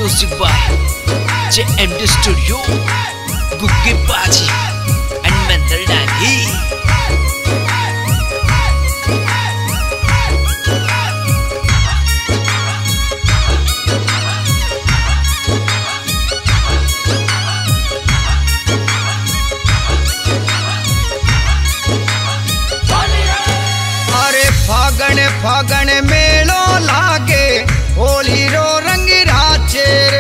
Music by JMD Studio, Gugi Baji and Mental Daddy. फागण मेलो लागे होली रो रंग राचे रे।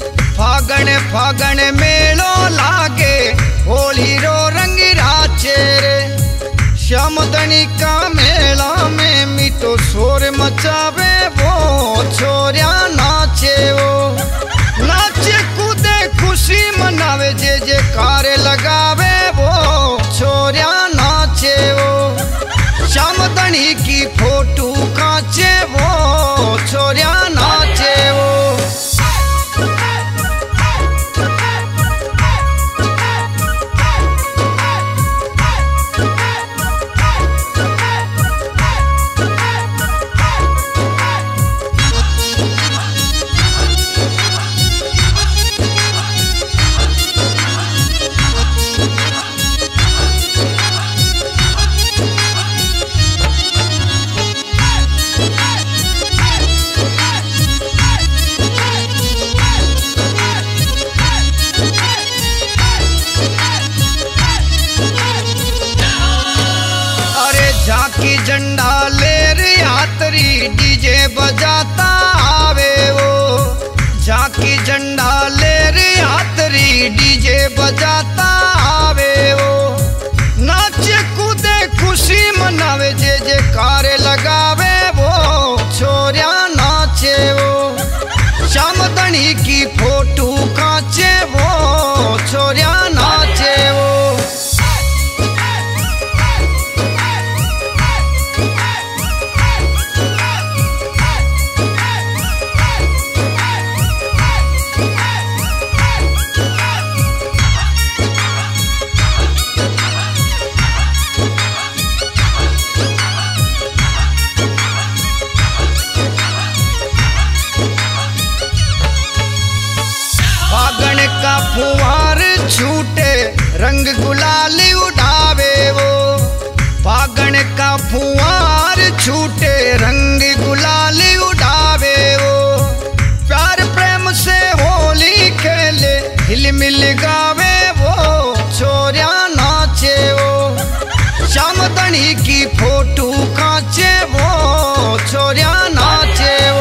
फागण मेलो लागे होली रो रंग राचे रे। श्यामदनी का मेला में मीठो शोर मचावे वो छोरिया नाचे वो। नाचे कूदे खुशी मनावे जे जे कार लगावे वो छोरिया नाचे वो। श्यामदनी की फोटो कांचे वो छोरिया नाचे वो। झांकी झंडा लेर यात्री डीजे बजाता आवे वो। झांकी झंडा लेर यात्री डीजे बजाता आवे वो। नाचे कूदे खुशी मनावे जे जे कार लगावे वो छोरिया नाचे वो। श्यामदनी की फोटो कांचे वो छोरिया नाचे वो। फागण का फुहार छूटे रंग गुलाली उड़ावे वो। फागण का फुहार छूटे रंग गुलाली उड़ावे वो। प्यार प्रेम से होली खेले हिल मिल गावे वो छोरिया नाचे वो। श्यामदनी की फोटो कांचे वो छोरिया नाचे वो।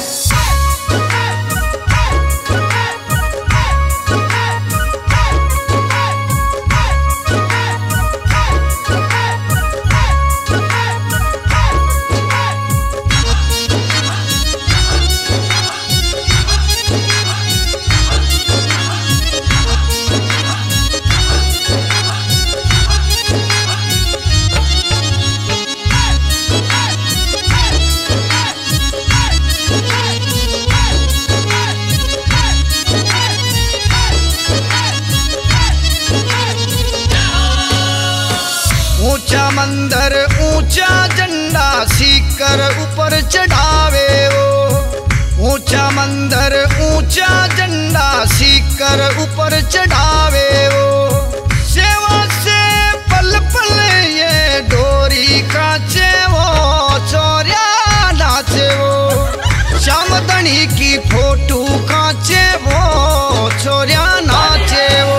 ऊंचा मंदिर ऊंचा झंडा सीकर ऊपर चढ़ावे वो। ऊंचा मंदिर ऊंचा झंडा सीकर ऊपर चढ़ावे वो। सेवा से पल पल ये डोरी कांचे वो छोरिया नाचे वो। श्यामदनी की फोटो कांचे वो छोरिया नाचे वो।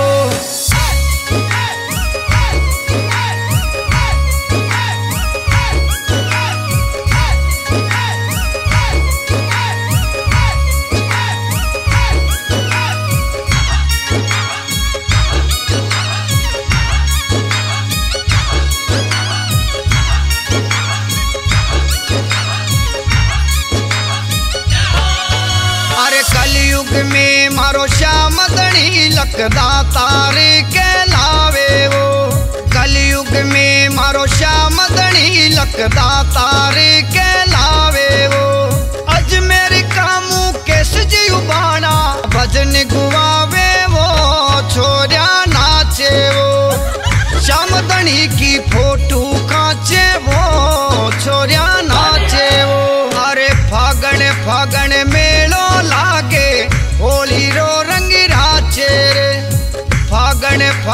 कलयुग में मारो श्यामदनी लखदा तारे कहलावे वो। कलयुग में मारो श्यामदनी लखदा तारे कहलावे वो। अजमेर का मुकेश जी उबाना भजन गुवावे वो छोरिया नाचे वो। श्यामदनी की फोटो कांचे वो छोरिया नाचे वो। अरे फागण फागण मेलो लागे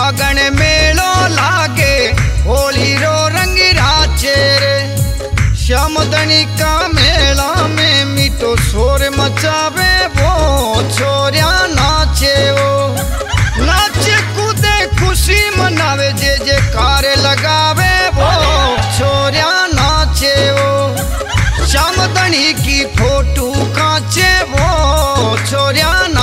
फागण मेलो लागे होली रो रंग राचे रे। श्यामदनी का मेला में मीठो शोर मचावे वो छोरिया नाचे वो। नाचे कूदे खुशी मनावे जे जे कार लगावे वो छोरिया नाचे वो। श्यामदनी की फोटो कांचे वो छोरिया